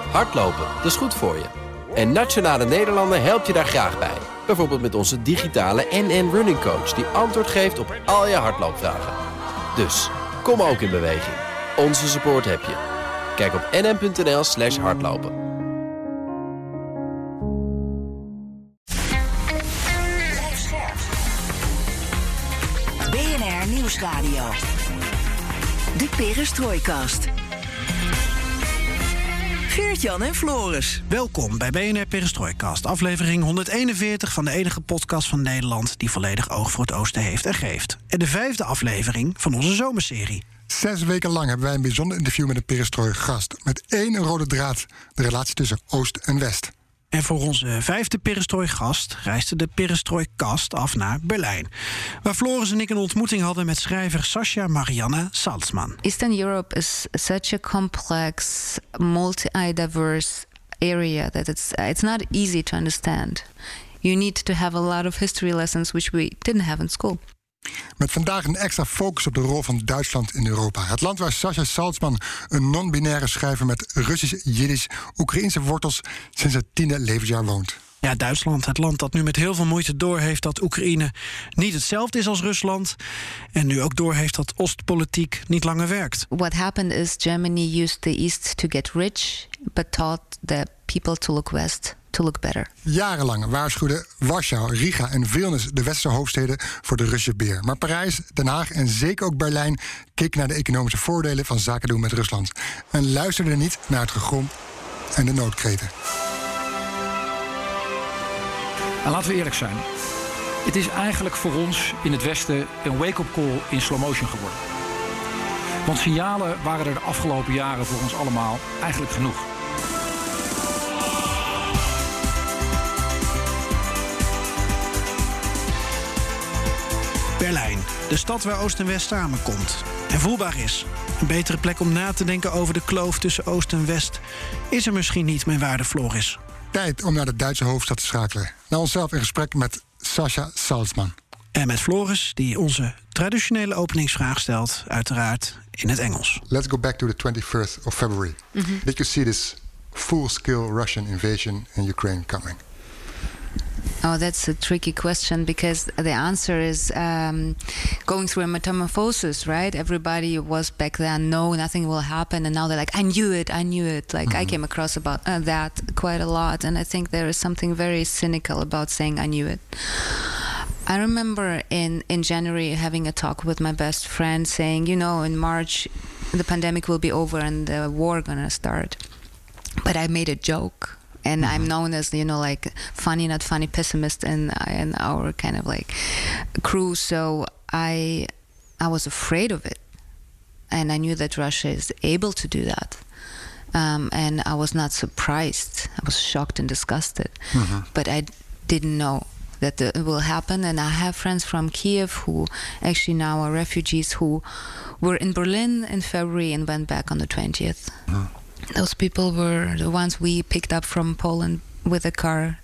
Hardlopen, dat is goed voor je. En Nationale Nederlanden helpt je daar graag bij. Bijvoorbeeld met onze digitale NN Running Coach... die antwoord geeft op al je hardloopvragen. Dus, kom ook in beweging. Onze support heb je. Kijk op nn.nl/hardlopen. BNR Nieuwsradio. De Perestrooikast. Geert-Jan en Floris. Welkom bij BNR Perestrooikast, aflevering 141 van de enige podcast van Nederland die volledig oog voor het oosten heeft en geeft. En de 5e aflevering van onze zomerserie. 6 weken lang hebben wij een bijzonder interview met een perestrooi-gast. Met 1 rode draad, de relatie tussen Oost en West. En voor onze 5e perestrooi-gast reisde de perestrooikast af naar Berlijn. Waar Floris en ik een ontmoeting hadden met schrijver Sascha Marianna Salzman. Eastern Europe is such a complex, multi-diverse area that it's not easy to understand. You need to have a lot of history lessons which we didn't have in school. Met vandaag een extra focus op de rol van Duitsland in Europa. Het land waar Sascha Salzman, een non-binaire schrijver met Russisch, Jiddisch, Oekraïense wortels, sinds het 10e levensjaar woont. Ja, Duitsland, het land dat nu met heel veel moeite doorheeft dat Oekraïne niet hetzelfde is als Rusland. En nu ook doorheeft dat Oostpolitiek niet langer werkt. What happened is Germany used the East to get rich, but taught the people to look west, to look better. Jarenlang waarschuwden Warschau, Riga en Vilnius, de westerse hoofdsteden, voor de Russische beer. Maar Parijs, Den Haag en zeker ook Berlijn keken naar de economische voordelen van zaken doen met Rusland. En luisterden niet naar het gegrom en de noodkreten. En laten we eerlijk zijn. Het is eigenlijk voor ons in het Westen een wake-up call in slow motion geworden. Want signalen waren er de afgelopen jaren voor ons allemaal eigenlijk genoeg. Berlijn, de stad waar Oost en West samenkomt en voelbaar is. Een betere plek om na te denken over de kloof tussen Oost en West is er misschien niet, mijn waarde Floris. Tijd om naar de Duitse hoofdstad te schakelen. Naar onszelf in gesprek met Sascha Salzman. En met Floris, die onze traditionele openingsvraag stelt, uiteraard in het Engels. Let's go back to the 21st of February. Did you see this full-scale Russian invasion in Ukraine coming? Oh, that's a tricky question because the answer is going through a metamorphosis, right? Everybody was back then, no, nothing will happen. And now they're like, I knew it. Like I came across about that quite a lot. And I think there is something very cynical about saying I knew it. I remember in January having a talk with my best friend saying, in March, the pandemic will be over and the war gonna start. But I made a joke. And I'm known as, like funny, not funny pessimist in our kind of like crew. So I was afraid of it. And I knew that Russia is able to do that. And I was not surprised. I was shocked and disgusted. But I didn't know that it will happen. And I have friends from Kiev who actually now are refugees who were in Berlin in February and went back on the 20th. Those people were the ones we picked up from Poland with a car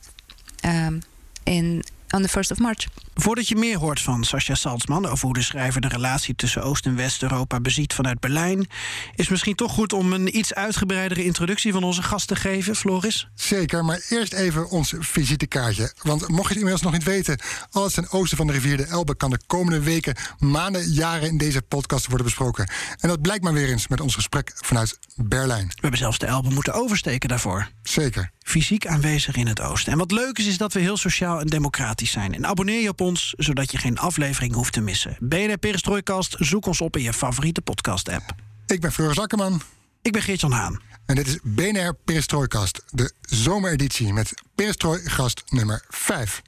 on the 1st of March. Voordat je meer hoort van Sascha Salzman over hoe de schrijver de relatie tussen Oost- en West-Europa beziet vanuit Berlijn, is misschien toch goed om een iets uitgebreidere introductie van onze gast te geven, Floris? Zeker, maar eerst even ons visitekaartje. Want mocht je het inmiddels nog niet weten, alles ten oosten van de rivier de Elbe kan de komende weken, maanden, jaren in deze podcast worden besproken. En dat blijkt maar weer eens met ons gesprek vanuit Berlijn. We hebben zelfs de Elbe moeten oversteken daarvoor. Zeker. Fysiek aanwezig in het oosten. En wat leuk is dat we heel sociaal en democratisch zijn. En abonneer je op ons, zodat je geen aflevering hoeft te missen. BNR Perestrooikast, zoek ons op in je favoriete podcast-app. Ik ben Floris Akkerman. Ik ben Geert-Jan Haan. En dit is BNR Perestrooikast, de zomereditie met Perestrooi-gast nummer 5.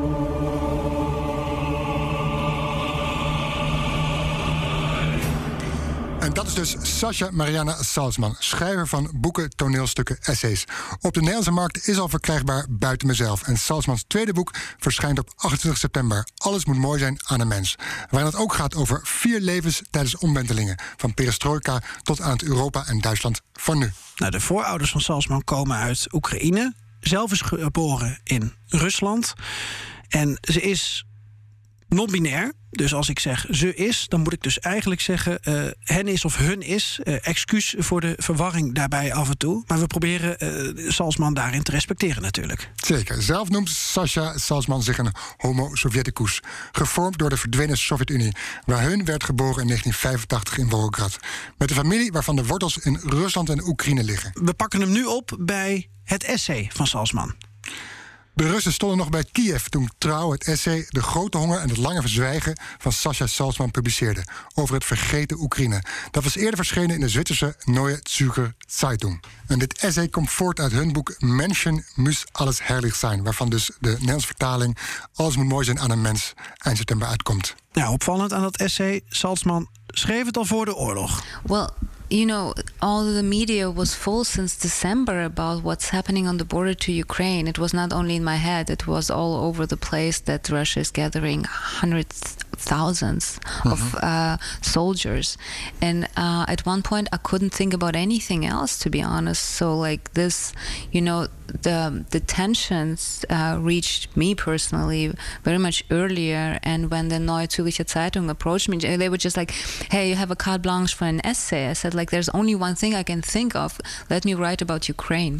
En dat is dus Sascha Marianna Salzman, schrijver van boeken, toneelstukken, essays. Op de Nederlandse markt is al verkrijgbaar Buiten mezelf. En Salzmans tweede boek verschijnt op 28 september. Alles moet mooi zijn aan een mens. Waarin het ook gaat over 4 levens tijdens omwentelingen. Van perestrojka tot aan het Europa en Duitsland van nu. Nou, de voorouders van Salzman komen uit Oekraïne. Zelf is geboren in Rusland. En ze is Non-binair. Dus als ik zeg ze is, dan moet ik dus eigenlijk zeggen hen is of hun is. Excuus voor de verwarring daarbij af en toe. Maar we proberen Salzman daarin te respecteren natuurlijk. Zeker. Zelf noemt Sasha Salzman zich een homo sovieticus. Gevormd door de verdwenen Sovjet-Unie. Waar hun werd geboren in 1985 in Volgograd. Met een familie waarvan de wortels in Rusland en Oekraïne liggen. We pakken hem nu op bij het essay van Salzman. De Russen stonden nog bij Kiev toen Trouw het essay De Grote Honger en het Lange Verzwijgen van Sasha Salzman publiceerde over het vergeten Oekraïne. Dat was eerder verschenen in de Zwitserse Neue Zürcher Zeitung. En dit essay komt voort uit hun boek Menschen muss alles herrlich sein, waarvan dus de Nederlandse vertaling Alles moet mooi zijn aan een mens eind september uitkomt. Nou, opvallend aan dat essay, Salzman schreef het al voor de oorlog. Well, you know, all the media was full since December about what's happening on the border to Ukraine. It was not only in my head, it was all over the place that Russia is gathering hundreds, thousands of soldiers. And at one point I couldn't think about anything else, to be honest. So like this, you know, the tensions reached me personally very much earlier. And when the Neue Zürcher Zeitung approached me, they were just like, hey, you have a carte blanche for an essay. I said, like, there's only one thing I can think of. Let me write about Ukraine.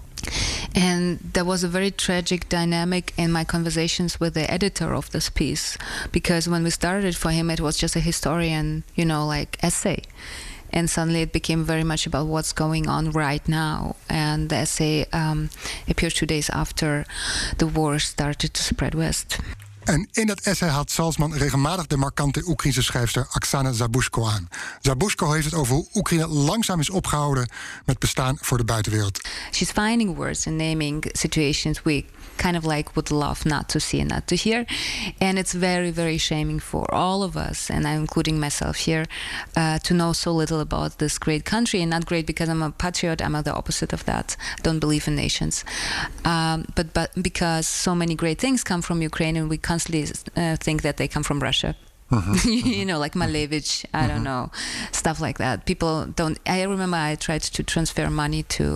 And there was a very tragic dynamic in my conversations with the editor of this piece, because when we started for him, it was just a historian, you know, like essay. And suddenly it became very much about what's going on right now. And the essay appeared 2 days after the war started to spread west. En in dat essay haalt Salzman regelmatig de markante Oekraïnse schrijfster Oksana Zabushko aan. Zabushko heeft het over hoe Oekraïne langzaam is opgehouden met bestaan voor de buitenwereld. She's finding words and naming situations we kind of like would love not to see and not to hear. And it's very, very shaming for all of us, and I'm including myself here, to know so little about this great country. And not great because I'm a patriot, I'm the opposite of that. I don't believe in nations. But because so many great things come from Ukraine, and we constantly think that they come from Russia. You know, like Malevich, I don't know, stuff like that. People don't. I remember I tried to transfer money to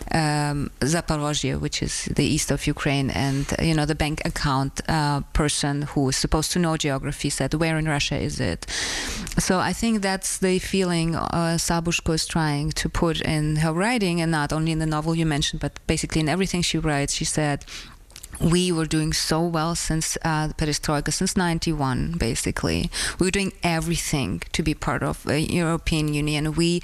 Zaporozhye, which is the east of Ukraine, and you know, the bank account person who is supposed to know geography said, "Where in Russia is it?" So I think that's the feeling Zabushko is trying to put in her writing, and not only in the novel you mentioned, but basically in everything she writes. She said, we were doing so well since the perestroika, since 91, basically. We were doing everything to be part of the European Union. We,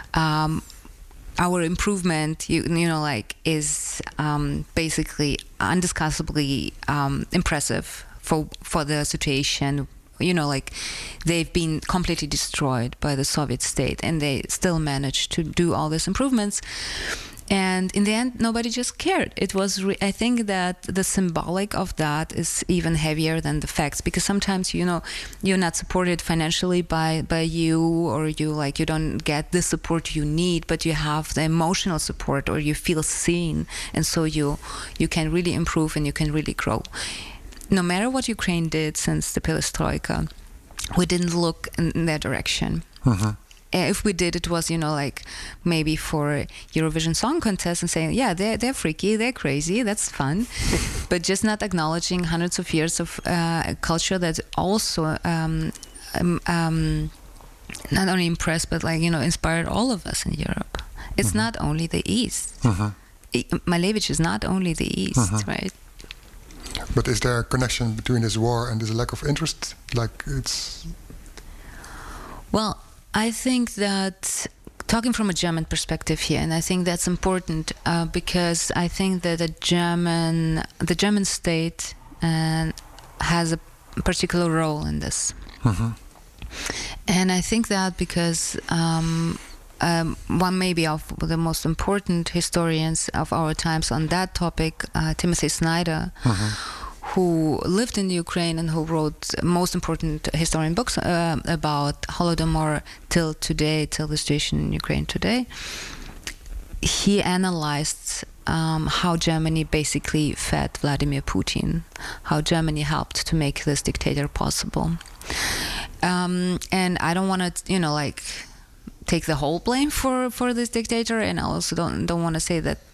our improvement, you know, like, is basically undiscussably impressive for the situation. You know, like, they've been completely destroyed by the Soviet state, and they still managed to do all these improvements. And in the end, nobody just cared. It was, I think that the symbolic of that is even heavier than the facts, because sometimes, you know, you're not supported financially by you, or you don't get the support you need, but you have the emotional support, or you feel seen, and so you can really improve and you can really grow. No matter what Ukraine did since the perestroika, we didn't look in that direction. If we did, it was, you know, like, maybe for Eurovision Song Contest, and saying, yeah, they're freaky, they're crazy, that's fun. But just not acknowledging hundreds of years of culture that also not only impressed, but, like, you know, inspired all of us in Europe. It's not only the East. Malevich is not only the East, right? But is there a connection between this war and this lack of interest? Like, it's... Well, I think that, talking from a German perspective here, and I think that's important because I think that the German state has a particular role in this. And I think that because one maybe of the most important historians of our times on that topic, Timothy Snyder, who lived in Ukraine and who wrote most important historian books about Holodomor till today, till the situation in Ukraine today. He analyzed how Germany basically fed Vladimir Putin, how Germany helped to make this dictator possible. And I don't want to, you know, like, take the whole blame for this dictator, and I also don't want to say that,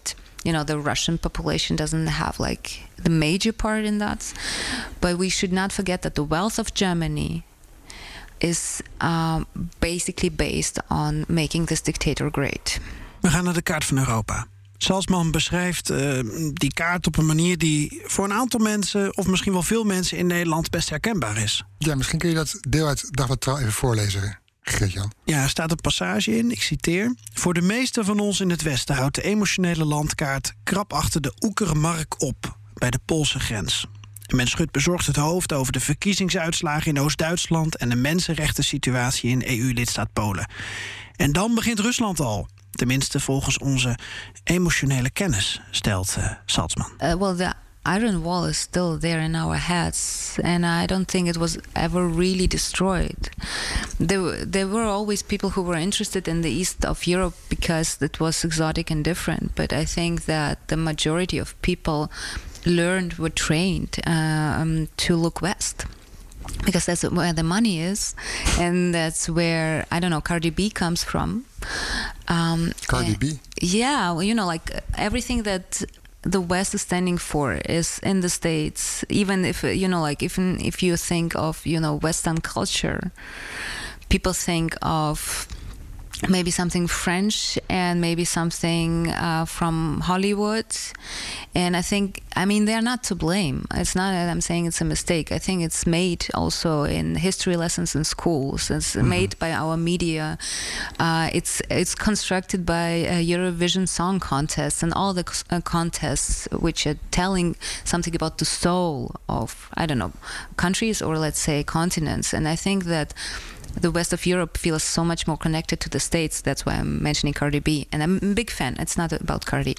the Russian population doesn't have like the major part in that. But we should not forget that the wealth of Germany is basically based on making this dictator great. We gaan naar de kaart van Europa. Salzman beschrijft die kaart op een manier die voor een aantal mensen, of misschien wel veel mensen in Nederland, best herkenbaar is. Ja, misschien kun je dat deel uit Dag van Trouw even voorlezen, Geert-Jan. Ja, er staat een passage in, ik citeer. Voor de meesten van ons in het Westen houdt de emotionele landkaart krap achter de Oekermark op, bij de Poolse grens. En men schudt bezorgd het hoofd over de verkiezingsuitslagen in Oost-Duitsland en de mensenrechten-situatie in EU-lidstaat Polen. En dan begint Rusland al. Tenminste volgens onze emotionele kennis, stelt Salzman. Well, the Iron Wall is still there in our heads, and I don't think it was ever really destroyed. There were always people who were interested in the east of Europe because it was exotic and different, but I think that the majority of people were trained to look west. Because that's where the money is, and that's where, I don't know, Cardi B comes from. Cardi B? Yeah, well, like everything that the West is standing for is in the States. Even if, even if you think of, Western culture, people think of maybe something French and maybe something from Hollywood. And I mean, they're not to blame. It's not that I'm saying it's a mistake. I think it's made also in history lessons in schools. It's made by our media. It's constructed by Eurovision Song Contest and all the contests which are telling something about the soul of, I don't know, countries or let's say continents. And I think that the West of Europe feels so much more connected to the States. That's why I'm mentioning Cardi B. And I'm a big fan. It's not about Cardi.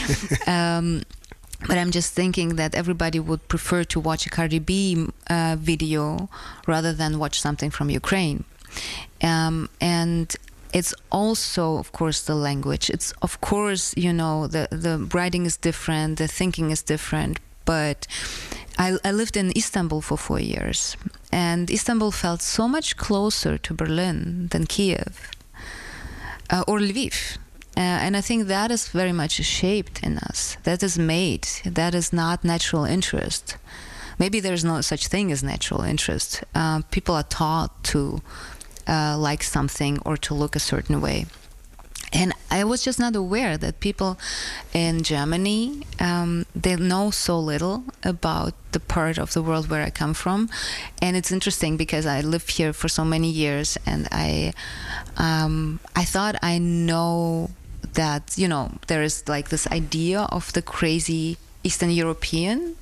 But I'm just thinking that everybody would prefer to watch a Cardi B video rather than watch something from Ukraine. And it's also, of course, the language. It's, of course, the writing is different, the thinking is different. But I lived in Istanbul for 4 years. And Istanbul felt so much closer to Berlin than Kiev or Lviv. And I think that is very much shaped in us. That is made. That is not natural interest. Maybe there's no such thing as natural interest. People are taught to like something or to look a certain way. And I was just not aware that people in Germany, they know so little about the part of the world where I come from. And it's interesting because I lived here for so many years, and I thought I know that, there is like this idea of the crazy Eastern European.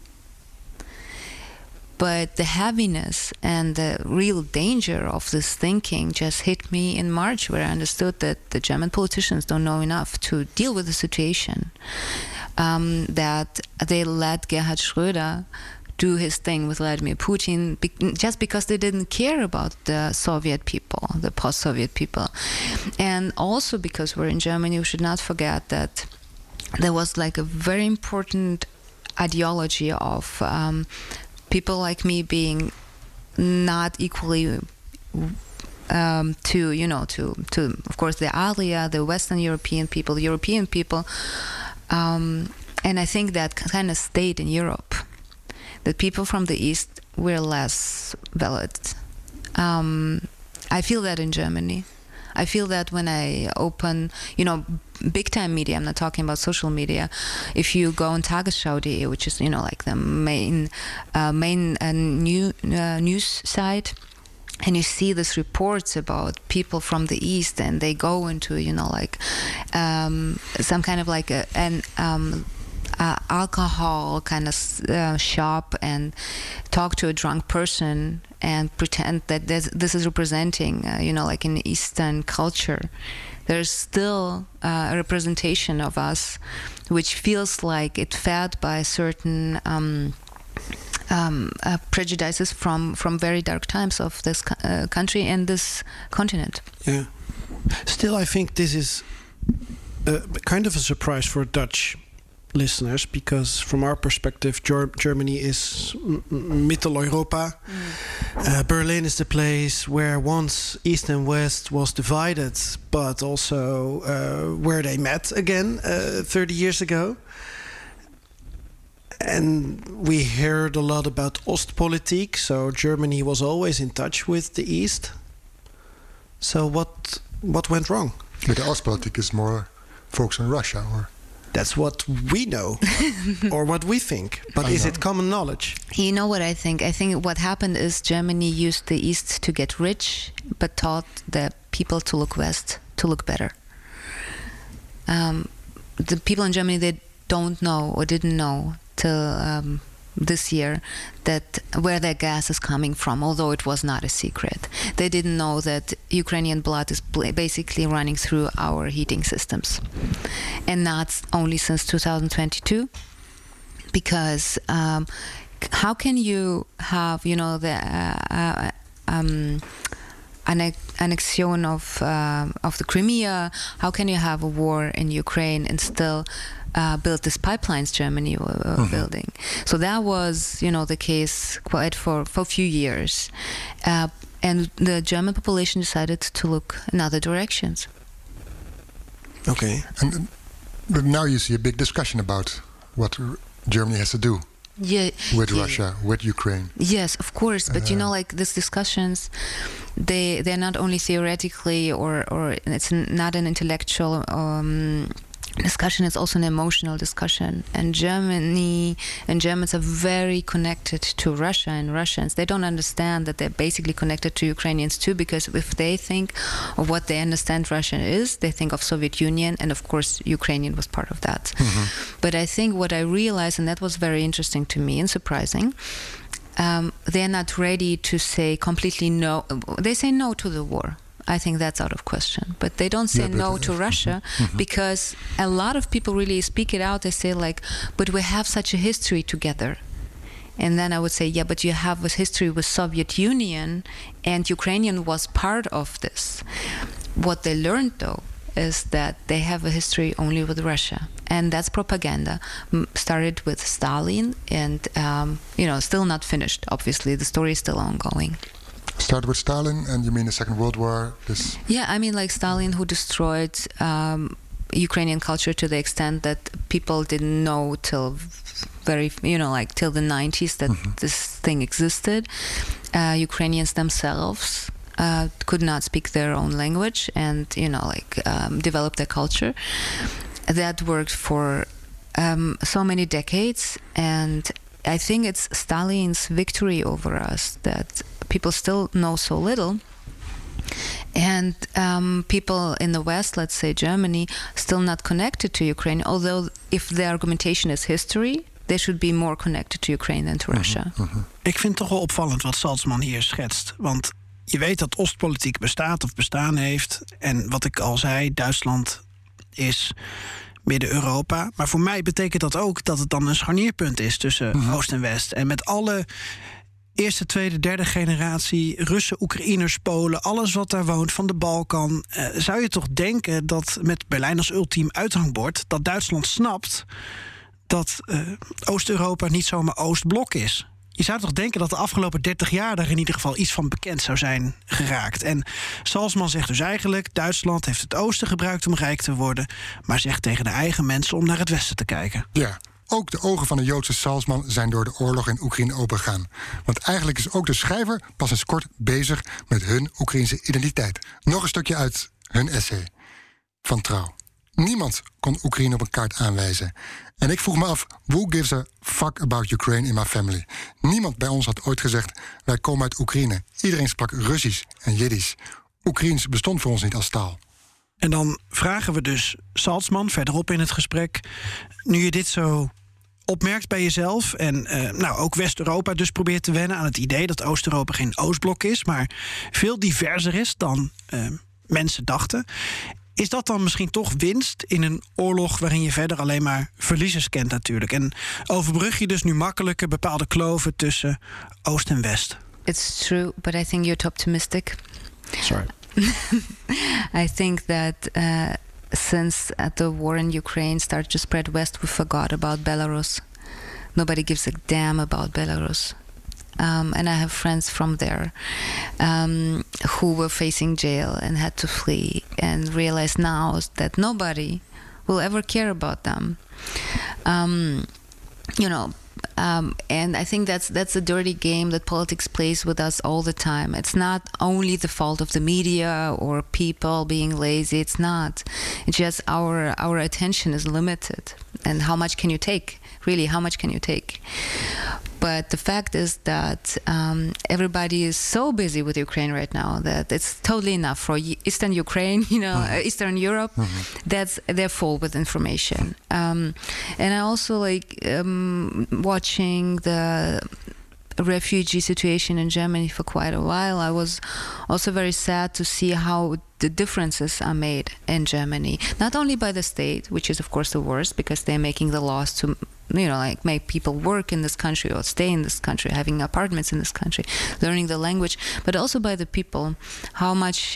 But the heaviness and the real danger of this thinking just hit me in March, where I understood that the German politicians don't know enough to deal with the situation. That they let Gerhard Schröder do his thing with Vladimir Putin just because they didn't care about the Soviet people, the post-Soviet people. And also because we're in Germany, we should not forget that there was like a very important ideology of people like me being not equally to of course the Alia, the Western European people, the European people, and I think that kind of stayed in Europe. That people from the East were less valid. I feel that in Germany. I feel that when I open, big time media, I'm not talking about social media. If you go on Tagesschau.de, which is, like the main news site, and you see these reports about people from the East, and they go into, some kind of like an alcohol kind of shop and talk to a drunk person and pretend that this is representing, like in Eastern culture. There's still a representation of us which feels like it's fed by certain prejudices from very dark times of this country and this continent. Yeah. Still, I think this is kind of a surprise for Dutch listeners, because from our perspective, Germany is Mitteleuropa. Berlin is the place where once East and West was divided, but also where they met again 30 years ago. And we heard a lot about Ostpolitik, so Germany was always in touch with the East. So what went wrong? The Ostpolitik is more focused on Russia, or? That's what we know, or what we think. But is it common knowledge? You know what I think? I think what happened is Germany used the East to get rich, but taught the people to look West to look better. The people in Germany, they don't know or didn't know till this year that where their gas is coming from, although it was not a secret. They didn't know that Ukrainian blood is basically running through our heating systems, and not only since 2022, because how can you have, the annexion of the Crimea? How can you have a war in Ukraine and still build these pipelines Germany were building? So that was, the case quite for a few years. And the German population decided to look in other directions. Okay. But now you see a big discussion about what Germany has to do. With Russia, with Ukraine. Yes, of course. But these discussions, they're not only theoretically or it's not an intellectual discussion, it's also an emotional discussion. And Germany and Germans are very connected to Russia, and Russians, they don't understand that they're basically connected to Ukrainians too, because if they think of what they understand Russia is, they think of Soviet Union, and of course Ukrainian was part of that. But I think what I realized, and that was very interesting to me and surprising, they're not ready to say completely no. They say no to the war. I think that's out of question. But they don't say no to Russia, because a lot of people really speak it out. They say but we have such a history together. And then I would say, but you have a history with Soviet Union, and Ukrainian was part of this. What they learned, though, is that they have a history only with Russia. And that's propaganda. Started with Stalin and, still not finished, obviously. The story is still ongoing. Started with Stalin, and you mean the Second World War? Yeah, I mean Stalin, who destroyed Ukrainian culture to the extent that people didn't know till till the 90s that this thing existed. Ukrainians themselves could not speak their own language and, develop their culture. That worked for so many decades, and I think it's Stalin's victory over us that people still know so little. And people in the West, let's say Germany, still not connected to Ukraine, although if the argumentation is history, they should be more connected to Ukraine than to Russia. Ik vind het toch wel opvallend wat Salzman hier schetst. Want je weet dat Ostpolitiek bestaat of bestaan heeft. En wat ik al zei, Duitsland is Midden-Europa. Maar voor mij betekent dat ook dat het dan een scharnierpunt is tussen Oost en West. En met alle eerste, tweede, derde generatie Russen, Oekraïners, Polen, alles wat daar woont van de Balkan, zou je toch denken dat met Berlijn als ultiem uithangbord, dat Duitsland snapt dat Oost-Europa niet zomaar Oostblok is. Je zou toch denken dat de afgelopen 30 jaar daar in ieder geval iets van bekend zou zijn geraakt. En Salzman zegt dus eigenlijk, Duitsland heeft het oosten gebruikt om rijk te worden, maar zegt tegen de eigen mensen om naar het westen te kijken. Ja, ook de ogen van de Joodse Salzman zijn door de oorlog in Oekraïne opengegaan. Want eigenlijk is ook de schrijver pas eens kort bezig met hun Oekraïnse identiteit. Nog een stukje uit hun essay van Trouw. Niemand kon Oekraïne op een kaart aanwijzen. En ik vroeg me af, who gives a fuck about Ukraine in my family? Niemand bij ons had ooit gezegd, wij komen uit Oekraïne. Iedereen sprak Russisch en Jiddisch. Oekraïens bestond voor ons niet als taal. En dan vragen we dus Salzman verderop in het gesprek, nu je dit zo opmerkt bij jezelf en ook West-Europa dus probeert te wennen aan het idee dat Oost-Europa geen Oostblok is, maar veel diverser is dan mensen dachten. Is dat dan misschien toch winst in een oorlog waarin je verder alleen maar verliezers kent natuurlijk? En overbrug je dus nu makkelijker bepaalde kloven tussen Oost en West? It's true, but I think you're too optimistic. Sorry. I think that since the war in Ukraine started to spread west, we forgot about Belarus. Nobody gives a damn about Belarus. And I have friends from there who were facing jail and had to flee and realize now that nobody will ever care about them. And I think that's a dirty game that politics plays with us all the time. It's not only the fault of the media or people being lazy. It's not. It's just our attention is limited. And how much can you take? Really, how much can you take? But the fact is that everybody is so busy with Ukraine right now that it's totally enough for Eastern Ukraine, Eastern Europe. They're full with information. And I also like watching the refugee situation in Germany for quite a while. I was also very sad to see how the differences are made in Germany, not only by the state, which is of course the worst because they're making the laws to make people work in this country or stay in this country, having apartments in this country, learning the language, but also by the people, how much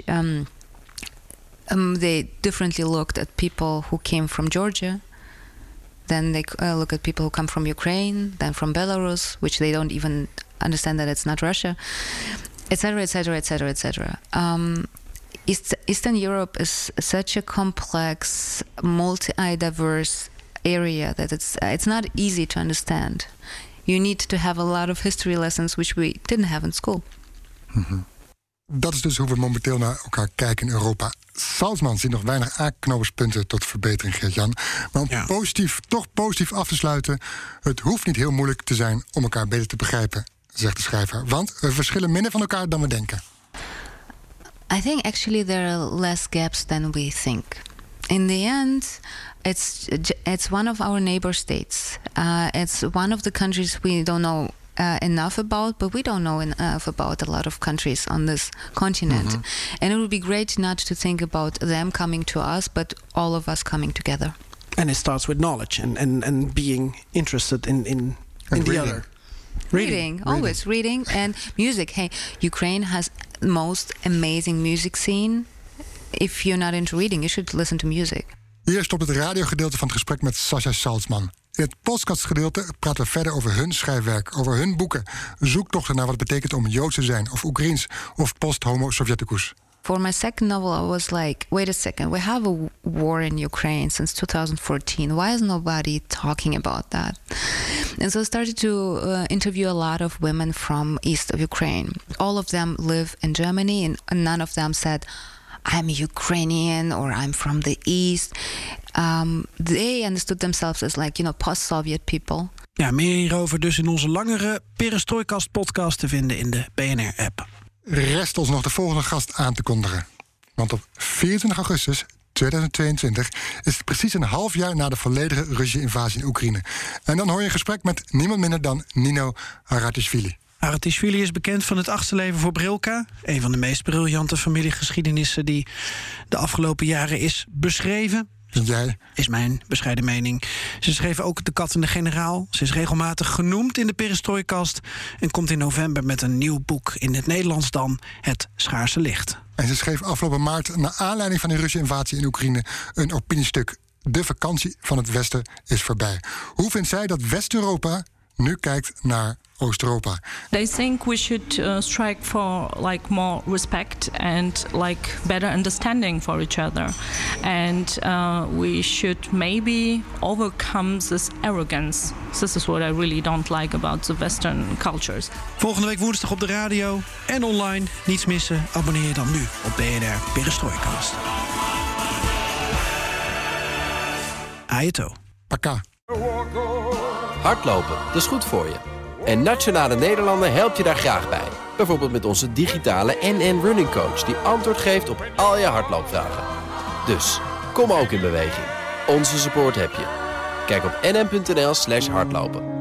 they differently looked at people who came from Georgia. Then they look at people who come from Ukraine, then from Belarus, which they don't even understand that it's not Russia, etc., etc., etc., etc. Eastern Europe is such a complex, multi-diverse area that it's not easy to understand. You need to have a lot of history lessons which we didn't have in school. Mm-hmm. Dat is dus hoe we momenteel naar elkaar kijken in Europa. Salzman ziet nog weinig aanknopingspunten tot verbetering, Geert-Jan. Maar om toch positief af te sluiten, het hoeft niet heel moeilijk te zijn om elkaar beter te begrijpen, zegt de schrijver. Want we verschillen minder van elkaar dan we denken. I think actually there are less gaps than we think. In the end, it's one of our neighbor states. It's one of the countries we don't know enough about, but we don't know enough about a lot of countries on this continent. Mm-hmm. And it would be great not to think about them coming to us, but all of us coming together. And it starts with knowledge and being interested in the other. Reading, always reading and music. Hey, Ukraine has the most amazing music scene. If you're not into reading, you should listen to music. Hier stopt het radiogedeelte van het gesprek met Sasha Salzman. In het podcastgedeelte praten we verder over hun schrijfwerk, over hun boeken, zoektochten naar wat het betekent om Joods te zijn, of Oekraïens, of post-homo Sovjeticus. For my second novel, I was like, wait a second, we have a war in Ukraine since 2014. Why is nobody talking about that? And so I started to interview a lot of women from east of Ukraine. All of them live in Germany, and none of them said, I'm Ukrainian or I'm from the East. They understood themselves as post-Soviet people. Ja, meer hierover dus in onze langere Perestroikast podcast te vinden in de BNR-app. Rest ons nog de volgende gast aan te kondigen. Want op 24 augustus 2022 is het precies een half jaar na de volledige Russische invasie in Oekraïne. En dan hoor je een gesprek met niemand minder dan Nino Haratischvili. Haratischvili is bekend van het achterleven voor Brilka. Een van de meest briljante familiegeschiedenissen die de afgelopen jaren is beschreven. Jij? Is mijn bescheiden mening. Ze schreef ook De Kat en de Generaal. Ze is regelmatig genoemd in de Perestroikast en komt in november met een nieuw boek, in het Nederlands dan, Het Schaarse Licht. En ze schreef afgelopen maart, naar aanleiding van de Russische invasie in Oekraïne, een opiniestuk. De vakantie van het Westen is voorbij. Hoe vindt zij dat West-Europa nu kijkt naar Oost-Europa? They think we should strike for more respect and better understanding for each other, and we should maybe overcome this arrogance. This is what I really don't like about the Western cultures. Volgende week woensdag op de radio en online. Niets missen. Abonneer je dan nu op BNR Perestroikast. Ajeto. Paka. Hardlopen, dat is goed voor je. En Nationale Nederlanden helpt je daar graag bij. Bijvoorbeeld met onze digitale NN Running Coach, die antwoord geeft op al je hardloopvragen. Dus, kom ook in beweging. Onze support heb je. Kijk op nn.nl/hardlopen.